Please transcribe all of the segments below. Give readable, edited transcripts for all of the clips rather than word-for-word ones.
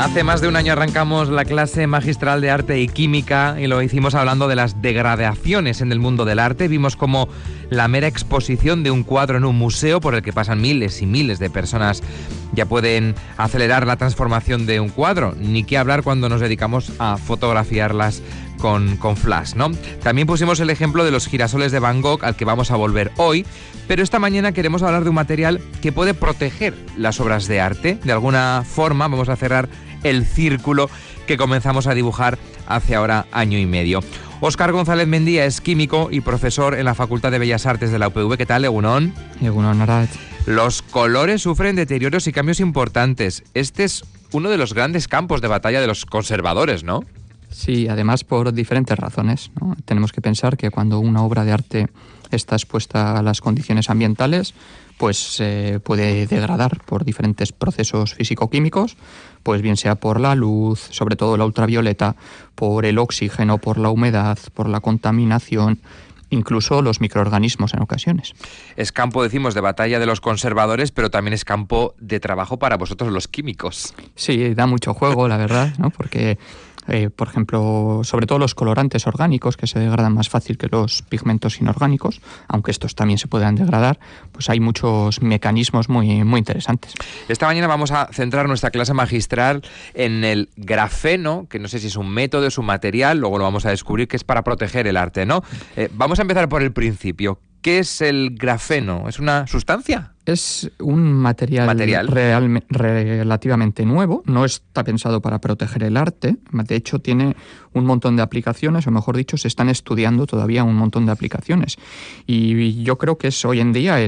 Hace más de un año arrancamos la clase magistral de arte y química y lo hicimos hablando de las degradaciones en el mundo del arte. Vimos cómo la mera exposición de un cuadro en un museo por el que pasan miles y miles de personas ya pueden acelerar la transformación de un cuadro. Ni qué hablar cuando nos dedicamos a fotografiarlas con flash, ¿no? También pusimos el ejemplo de los girasoles de Van Gogh, al que vamos a volver hoy, pero esta mañana queremos hablar de un material que puede proteger las obras de arte. De alguna forma vamos a cerrar el círculo que comenzamos a dibujar hace ahora año y medio. Óscar González Mendía es químico y profesor en la Facultad de Bellas Artes de la UPV. ¿Qué tal, Egunon? Egunon, Arach. Los colores sufren deterioros y cambios importantes. Este es uno de los grandes campos de batalla de los conservadores, ¿no? Sí, además por diferentes razones, ¿no? Tenemos que pensar que cuando una obra de arte está expuesta a las condiciones ambientales, pues puede degradar por diferentes procesos físico-químicos, pues bien sea por la luz, sobre todo la ultravioleta, por el oxígeno, por la humedad, por la contaminación, incluso los microorganismos en ocasiones. Es campo, decimos, de batalla de los conservadores, pero también es campo de trabajo para vosotros los químicos. Sí, da mucho juego, la verdad, ¿no? Porque por ejemplo, sobre todo los colorantes orgánicos, que se degradan más fácil que los pigmentos inorgánicos, aunque estos también se puedan degradar, pues hay muchos mecanismos muy, muy interesantes. Esta mañana vamos a centrar nuestra clase magistral en el grafeno, que no sé si es un método, es un material, luego lo vamos a descubrir, que es para proteger el arte, ¿no? Vamos a empezar por el principio. ¿Qué es el grafeno? ¿Es una sustancia? Es un material relativamente nuevo, no está pensado para proteger el arte, de hecho tiene un montón de aplicaciones, o mejor dicho, se están estudiando todavía un montón de aplicaciones. Y yo creo que es hoy en día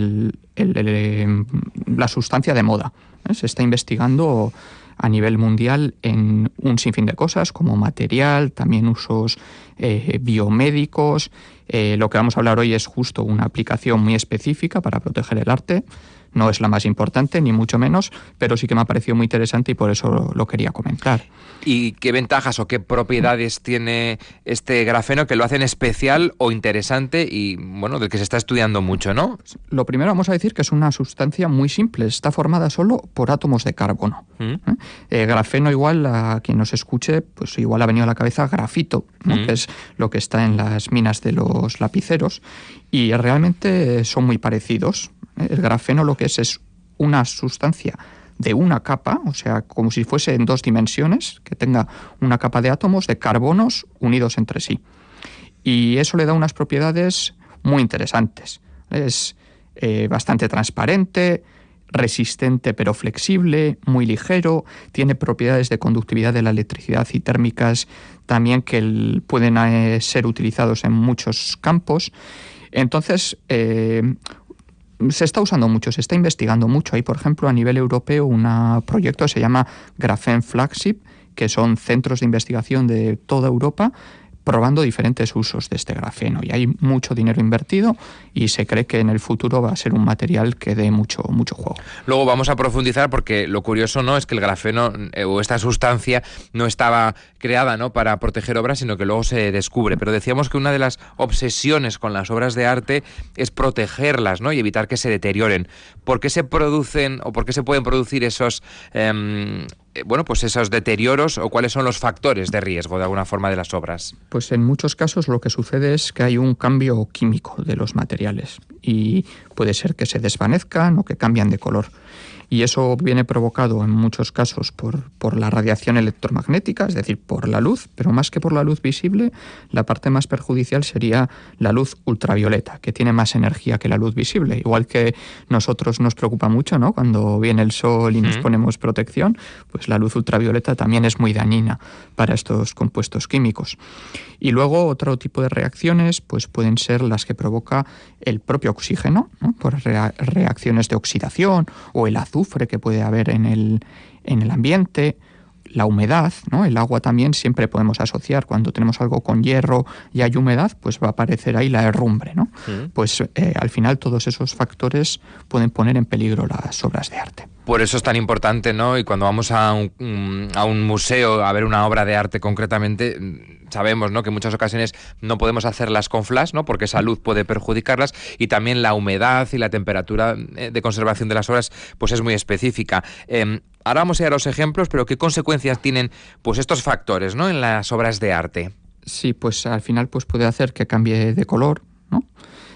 la sustancia de moda. Se está investigando a nivel mundial en un sinfín de cosas, como material, también usos biomédicos. Lo que vamos a hablar hoy es justo una aplicación muy específica para proteger el arte. No es la más importante, ni mucho menos, pero sí que me ha parecido muy interesante y por eso lo quería comentar. ¿Y qué ventajas o qué propiedades tiene este grafeno que lo hacen especial o interesante y, bueno, del que se está estudiando mucho, ¿no? Lo primero vamos a decir que es una sustancia muy simple, está formada solo por átomos de carbono. Grafeno, igual, a quien nos escuche, pues igual ha venido a la cabeza grafito, ¿no? Que es lo que está en las minas de los lapiceros, y realmente son muy parecidos. El grafeno lo que es una sustancia de una capa, o sea, como si fuese en dos dimensiones, que tenga una capa de átomos de carbonos unidos entre sí. Y eso le da unas propiedades muy interesantes. Es bastante transparente, resistente pero flexible, muy ligero, tiene propiedades de conductividad de la electricidad y térmicas también que pueden ser utilizados en muchos campos. Entonces, se está usando mucho, se está investigando mucho. Hay, por ejemplo, a nivel europeo un proyecto que se llama Graphene Flagship, que son centros de investigación de toda Europa probando diferentes usos de este grafeno. Y hay mucho dinero invertido y se cree que en el futuro va a ser un material que dé mucho juego. Luego vamos a profundizar porque lo curioso no es que el grafeno o esta sustancia no estaba creada, ¿no?, para proteger obras, sino que luego se descubre. Pero decíamos que una de las obsesiones con las obras de arte es protegerlas, ¿no?, y evitar que se deterioren. ¿Por qué se producen o por qué se pueden producir esos esos deterioros, o cuáles son los factores de riesgo de alguna forma de las obras? Pues en muchos casos lo que sucede es que hay un cambio químico de los materiales y puede ser que se desvanezcan o que cambian de color. Y eso viene provocado en muchos casos por la radiación electromagnética, es decir, por la luz, pero más que por la luz visible, la parte más perjudicial sería la luz ultravioleta, que tiene más energía que la luz visible. Igual que nosotros nos preocupa mucho, ¿no?, cuando viene el sol y nos ponemos protección, pues la luz ultravioleta también es muy dañina para estos compuestos químicos. Y luego otro tipo de reacciones pues pueden ser las que provoca el propio oxígeno, ¿no?, por reacciones de oxidación, o el azufre que puede haber en el ambiente, la humedad, ¿no? El agua también siempre podemos asociar, cuando tenemos algo con hierro y hay humedad, pues va a aparecer ahí la herrumbre, ¿no? Pues al final todos esos factores pueden poner en peligro las obras de arte. Por eso es tan importante, ¿no? Y cuando vamos a un museo a ver una obra de arte concretamente, sabemos, ¿no?, que en muchas ocasiones no podemos hacerlas con flash, ¿no?, porque esa luz puede perjudicarlas, y también la humedad y la temperatura de conservación de las obras pues es muy específica. Ahora vamos a ir a los ejemplos, pero ¿qué consecuencias tienen pues estos factores, ¿no?, en las obras de arte? Sí, pues al final pues puede hacer que cambie de color, ¿no?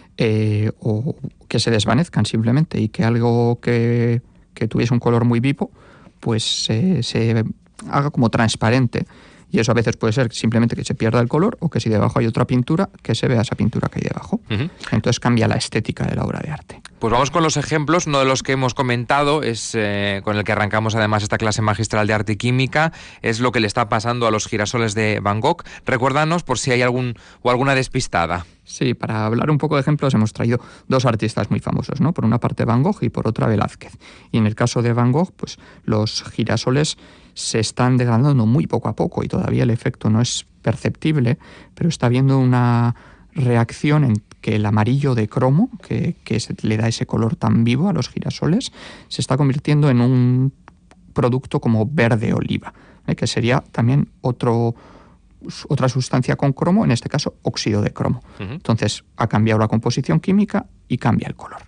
O que se desvanezcan simplemente, y que algo que tuviese un color muy vivo pues se haga como transparente, y eso a veces puede ser simplemente que se pierda el color, o que si debajo hay otra pintura, que se vea esa pintura que hay debajo. Entonces cambia la estética de la obra de arte. Pues vamos con los ejemplos. Uno de los que hemos comentado es con el que arrancamos además esta clase magistral de arte y química, es lo que le está pasando a los girasoles de Van Gogh. Recuérdanos por si hay alguna despistada. Sí, para hablar un poco de ejemplos hemos traído dos artistas muy famosos, ¿no? Por una parte Van Gogh y por otra Velázquez. Y en el caso de Van Gogh, pues los girasoles se están degradando muy poco a poco, y todavía el efecto no es perceptible, pero está habiendo una reacción en que el amarillo de cromo, que le da ese color tan vivo a los girasoles, se está convirtiendo en un producto como verde oliva, que sería también otra sustancia con cromo, en este caso óxido de cromo. Entonces ha cambiado la composición química y cambia el color.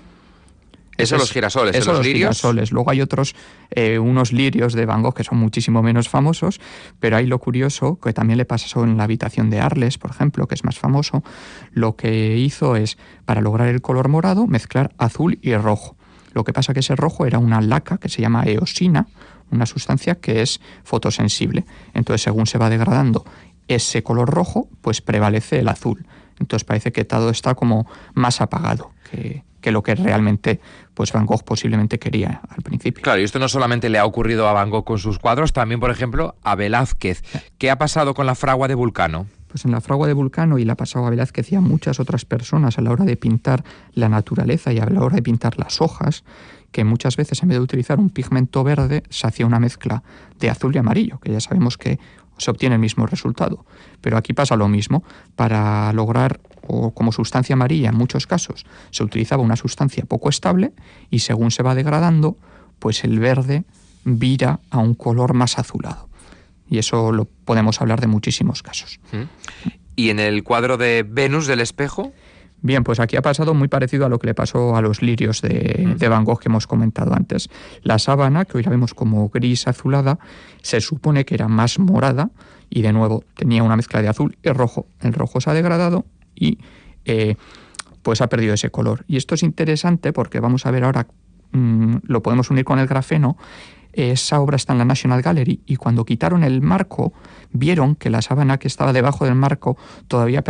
Eso los girasoles, eso los lirios. Girasoles. Luego hay otros, unos lirios de Van Gogh que son muchísimo menos famosos, pero hay lo curioso, que también le pasó en la habitación de Arles, por ejemplo, que es más famoso. Lo que hizo es, para lograr el color morado, mezclar azul y rojo. Lo que pasa que ese rojo era una laca que se llama eosina, una sustancia que es fotosensible. Entonces, según se va degradando ese color rojo, pues prevalece el azul. Entonces parece que todo está como más apagado que lo que realmente pues Van Gogh posiblemente quería al principio. Claro, y esto no solamente le ha ocurrido a Van Gogh con sus cuadros, también, por ejemplo, a Velázquez. ¿Qué ha pasado con la fragua de Vulcano? Pues en la fragua de Vulcano, y la ha pasado a Velázquez y a muchas otras personas a la hora de pintar la naturaleza y a la hora de pintar las hojas, que muchas veces en vez de utilizar un pigmento verde se hacía una mezcla de azul y amarillo, que ya sabemos que se obtiene el mismo resultado. Pero aquí pasa lo mismo. Para lograr, o como sustancia amarilla en muchos casos, se utilizaba una sustancia poco estable, y según se va degradando, pues el verde vira a un color más azulado. Y eso lo podemos hablar de muchísimos casos. ¿Y en el cuadro de Venus del espejo? Bien, pues aquí ha pasado muy parecido a lo que le pasó a los lirios de Van Gogh que hemos comentado antes. La sábana, que hoy la vemos como gris azulada, se supone que era más morada, y de nuevo tenía una mezcla de azul y rojo. El rojo se ha degradado y pues ha perdido ese color. Y esto es interesante porque vamos a ver ahora, lo podemos unir con el grafeno. Esa obra está en la National Gallery, y cuando quitaron el marco vieron que la sábana que estaba debajo del marco todavía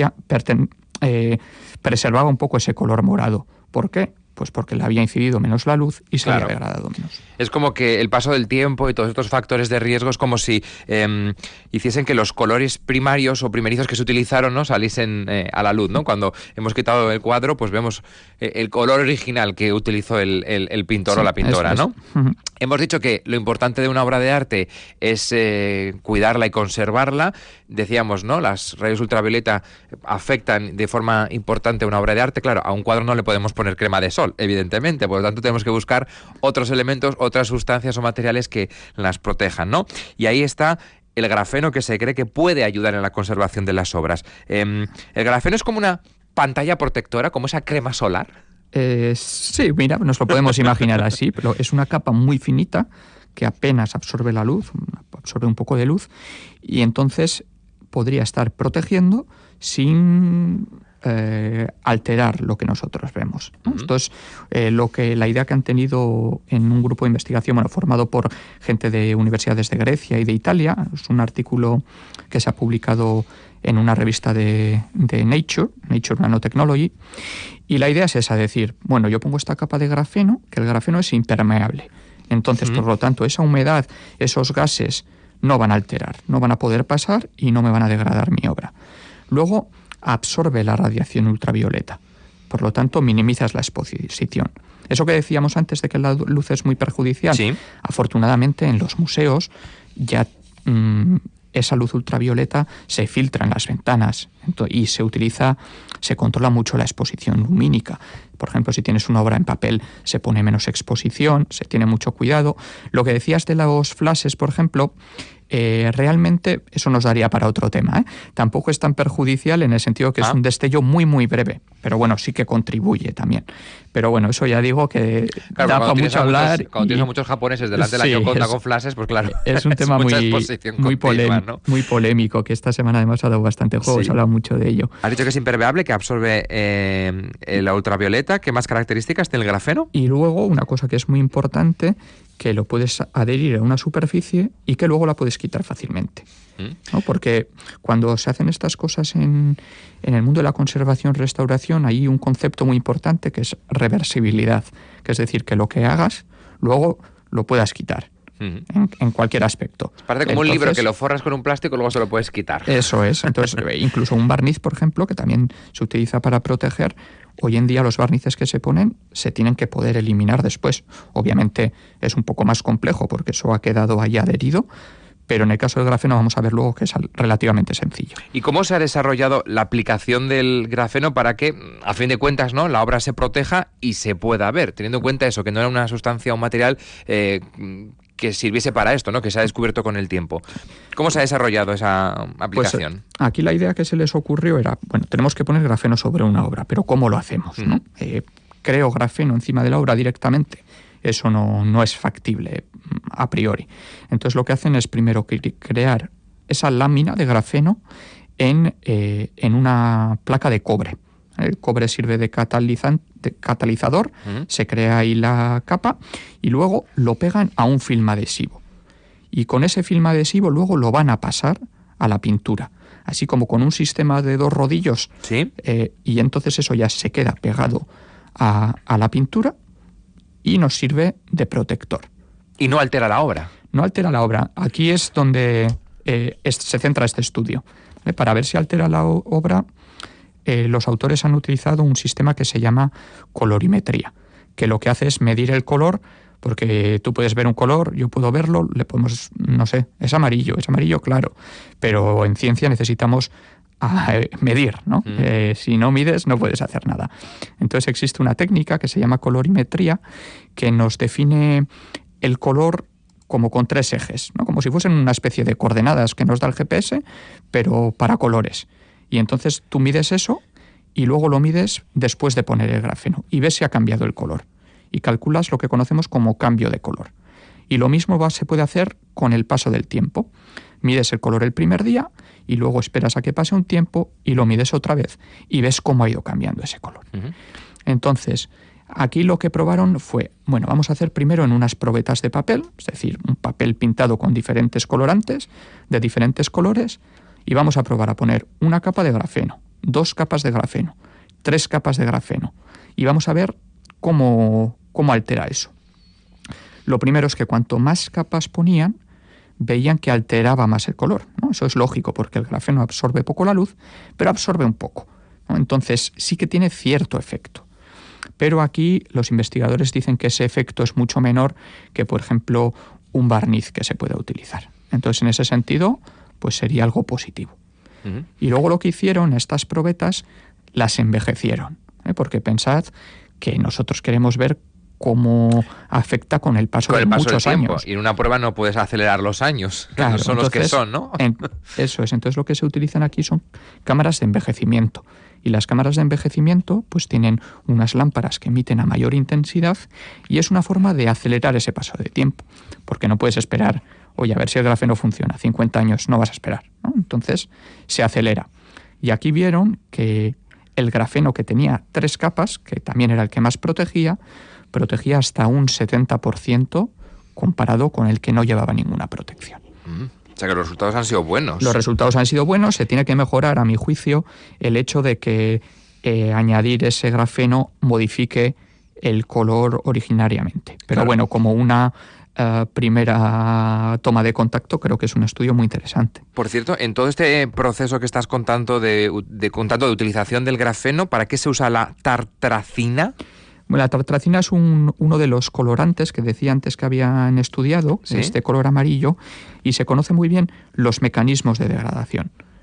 preservaba un poco ese color morado. ¿Por qué? Pues porque le había incidido menos la luz y se había degradado menos. Es como que el paso del tiempo y todos estos factores de riesgo es como si hiciesen que los colores primarios o primerizos que se utilizaron, ¿no?, saliesen a la luz, ¿no? Cuando hemos quitado el cuadro, pues vemos el color original que utilizó el pintor o la pintora, ¿no? Hemos dicho que lo importante de una obra de arte es cuidarla y conservarla. Decíamos, ¿no?, las rayos ultravioleta afectan de forma importante a una obra de arte. Claro, a un cuadro no le podemos poner crema de sol, evidentemente, por lo tanto tenemos que buscar otros elementos, otras sustancias o materiales que las protejan, ¿no? Y ahí está el grafeno, que se cree que puede ayudar en la conservación de las obras. ¿El grafeno es como una pantalla protectora, como esa crema solar? Sí, mira, nos lo podemos imaginar así, pero es una capa muy finita que apenas absorbe la luz, absorbe un poco de luz, y entonces podría estar protegiendo sin alterar lo que nosotros vemos, ¿no? Esto es la idea que han tenido en un grupo de investigación, formado por gente de universidades de Grecia y de Italia. Es un artículo que se ha publicado en una revista de Nature Nanotechnology, y la idea es esa, decir, bueno, yo pongo esta capa de grafeno, que el grafeno es impermeable. Entonces, por lo tanto, esa humedad, esos gases no van a alterar, no van a poder pasar y no me van a degradar mi obra. Luego, absorbe la radiación ultravioleta. Por lo tanto, minimizas la exposición. Eso que decíamos antes de que la luz es muy perjudicial, sí. Afortunadamente en los museos ya esa luz ultravioleta se filtra en las ventanas y se controla mucho la exposición lumínica. Por ejemplo, si tienes una obra en papel, se pone menos exposición, se tiene mucho cuidado. Lo que decías de los flashes, por ejemplo, realmente eso nos daría para otro tema, ¿eh? Tampoco es tan perjudicial en el sentido que es un destello muy, muy breve, pero bueno, sí que contribuye también. Pero bueno, eso ya digo que da para mucho hablar. Cuando tienes a muchos japoneses delante de la Gioconda con flashes, pues claro, es un tema muy polémico, que esta semana además ha dado bastante juego, se ha hablado mucho de ello. Has dicho que es impermeable, que absorbe la ultravioleta. ¿Qué más características tiene el grafeno? Y luego, una cosa que es muy importante, que lo puedes adherir a una superficie y que luego la puedes quitar fácilmente, ¿no? Porque cuando se hacen estas cosas en el mundo de la conservación-restauración hay un concepto muy importante que es reversibilidad, que es decir, que lo que hagas luego lo puedas quitar. En cualquier aspecto. Parece como un libro que lo forras con un plástico y luego se lo puedes quitar. Eso es. Entonces, incluso un barniz, por ejemplo, que también se utiliza para proteger, hoy en día los barnices que se ponen se tienen que poder eliminar después. Obviamente es un poco más complejo porque eso ha quedado ahí adherido, pero en el caso del grafeno vamos a ver luego que es relativamente sencillo. ¿Y cómo se ha desarrollado la aplicación del grafeno para que, a fin de cuentas, ¿no?, la obra se proteja y se pueda ver? Teniendo en cuenta eso, que no era una sustancia o un material que sirviese para esto, ¿no?, que se ha descubierto con el tiempo. ¿Cómo se ha desarrollado esa aplicación? Pues, aquí la idea que se les ocurrió era, bueno, tenemos que poner grafeno sobre una obra, pero ¿cómo lo hacemos, no? Creo grafeno encima de la obra directamente. Eso no es factible a priori. Entonces lo que hacen es primero crear esa lámina de grafeno en una placa de cobre. El cobre sirve de catalizador, se crea ahí la capa y luego lo pegan a un film adhesivo. Y con ese film adhesivo luego lo van a pasar a la pintura, así como con un sistema de 2 rodillos. ¿Sí? Y entonces eso ya se queda pegado a la pintura y nos sirve de protector. ¿Y no altera la obra? No altera la obra. Aquí es donde se centra este estudio. ¿Vale? Para ver si altera la obra, los autores han utilizado un sistema que se llama colorimetría, que lo que hace es medir el color, porque tú puedes ver un color, yo puedo verlo, le podemos, no sé, es amarillo claro, pero en ciencia necesitamos medir, ¿no? Si no mides no puedes hacer nada. Entonces existe una técnica que se llama colorimetría que nos define el color como con 3 ejes, ¿no? Como si fuesen una especie de coordenadas que nos da el GPS, pero para colores. Y entonces tú mides eso y luego lo mides después de poner el grafeno y ves si ha cambiado el color. Y calculas lo que conocemos como cambio de color. Y lo mismo se puede hacer con el paso del tiempo. Mides el color el primer día y luego esperas a que pase un tiempo y lo mides otra vez y ves cómo ha ido cambiando ese color. Entonces, aquí lo que probaron fue, bueno, vamos a hacer primero en unas probetas de papel, es decir, un papel pintado con diferentes colorantes de diferentes colores, y vamos a probar a poner una capa de grafeno, 2 capas de grafeno, 3 capas de grafeno, y vamos a ver cómo altera eso. Lo primero es que cuanto más capas ponían, veían que alteraba más el color, ¿no? Eso es lógico porque el grafeno absorbe poco la luz, pero absorbe un poco, ¿no? Entonces sí que tiene cierto efecto. Pero aquí los investigadores dicen que ese efecto es mucho menor que, por ejemplo, un barniz que se pueda utilizar. Entonces, en ese sentido, pues sería algo positivo. Y luego lo que hicieron, estas probetas, las envejecieron, porque pensad que nosotros queremos ver cómo afecta con el paso de muchos años. Y en una prueba no puedes acelerar los años, claro, no son entonces, los que son, ¿no? Eso es. Entonces lo que se utilizan aquí son cámaras de envejecimiento. Y las cámaras de envejecimiento pues tienen unas lámparas que emiten a mayor intensidad y es una forma de acelerar ese paso de tiempo. Porque no puedes esperar, oye, a ver si el grafeno funciona. 50 años no vas a esperar, ¿no? Entonces se acelera. Y aquí vieron que el grafeno que tenía 3 capas, que también era el que más protegía hasta un 70% comparado con el que no llevaba ninguna protección. O sea que los resultados han sido buenos. Los resultados han sido buenos. Se tiene que mejorar, a mi juicio, el hecho de que añadir ese grafeno modifique el color originariamente. Pero claro, bueno, como una primera toma de contacto, creo que es un estudio muy interesante. Por cierto, en todo este proceso que estás contando de utilización del grafeno, ¿para qué se usa la tartracina? Bueno, la tartracina es uno de los colorantes que decía antes que habían estudiado, ¿sí? Este color amarillo, y se conoce muy bien los mecanismos de degradación.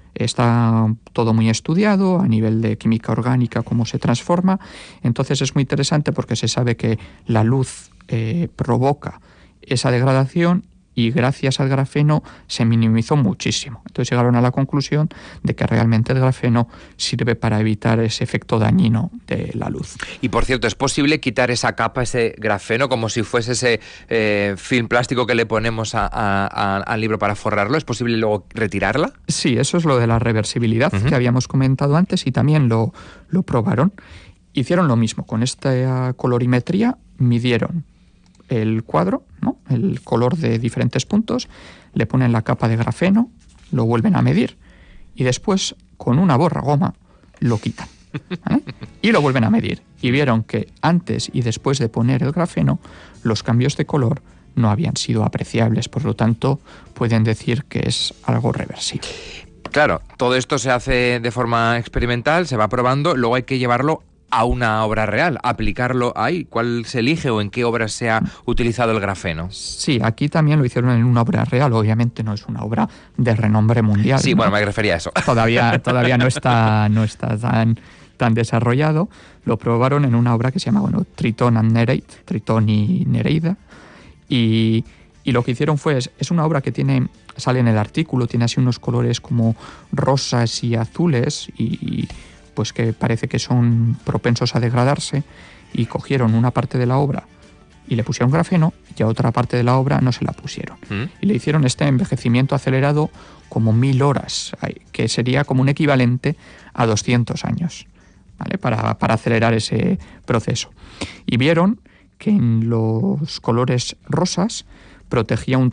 Está todo muy estudiado a nivel de química orgánica, cómo se transforma. Entonces es muy interesante porque se sabe que la luz provoca esa degradación y gracias al grafeno se minimizó muchísimo. Entonces llegaron a la conclusión de que realmente el grafeno sirve para evitar ese efecto dañino de la luz. Y por cierto, ¿es posible quitar esa capa, ese grafeno, como si fuese ese film plástico que le ponemos al libro para forrarlo? ¿Es posible luego retirarla? Sí, eso es lo de la reversibilidad que habíamos comentado antes y también lo probaron. Hicieron lo mismo, con esta colorimetría midieron el cuadro, ¿no?, el color de diferentes puntos, le ponen la capa de grafeno, lo vuelven a medir y después con una borragoma lo quitan, ¿vale? Y lo vuelven a medir y vieron que antes y después de poner el grafeno los cambios de color no habían sido apreciables, por lo tanto pueden decir que es algo reversible. Claro, todo esto se hace de forma experimental, se va probando, luego hay que llevarlo a una obra real, aplicarlo ahí. ¿Cuál se elige o en qué obra se ha utilizado el grafeno? Sí, aquí también lo hicieron en una obra real, obviamente no es una obra de renombre mundial. Sí, ¿no? Bueno, me refería a eso. Todavía no está tan desarrollado. Lo probaron en una obra que se llama Triton and Nereid, Tritón y Nereida, y lo que hicieron fue, es una obra que sale en el artículo, tiene así unos colores como rosas y azules y pues que parece que son propensos a degradarse, y cogieron una parte de la obra y le pusieron grafeno y a otra parte de la obra no se la pusieron. Y le hicieron este envejecimiento acelerado como 1000 horas, que sería como un equivalente a 200 años, ¿vale? Para acelerar ese proceso. Y vieron que en los colores rosas protegía un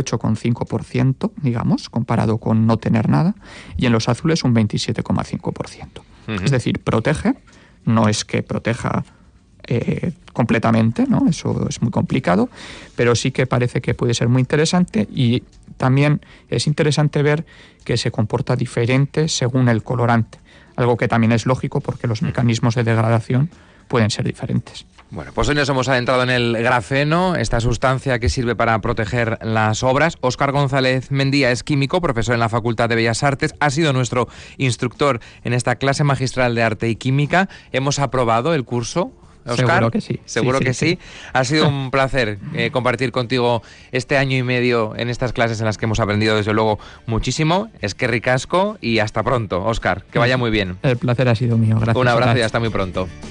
38,5%, digamos, comparado con no tener nada, y en los azules un 27,5%. Es decir, protege, no es que proteja completamente, ¿no? Eso es muy complicado, pero sí que parece que puede ser muy interesante, y también es interesante ver que se comporta diferente según el colorante, algo que también es lógico porque los mecanismos de degradación pueden ser diferentes. Bueno, pues hoy nos hemos adentrado en el grafeno, esta sustancia que sirve para proteger las obras. Óscar González Mendía es químico, profesor en la Facultad de Bellas Artes, ha sido nuestro instructor en esta clase magistral de Arte y Química. ¿Hemos aprobado el curso, Óscar? Seguro que sí. Seguro que sí. Ha sido un placer compartir contigo este año y medio en estas clases en las que hemos aprendido desde luego muchísimo. Eskerrik asko y hasta pronto, Óscar. Que vaya muy bien. El placer ha sido mío. Gracias. Un abrazo y hasta muy pronto.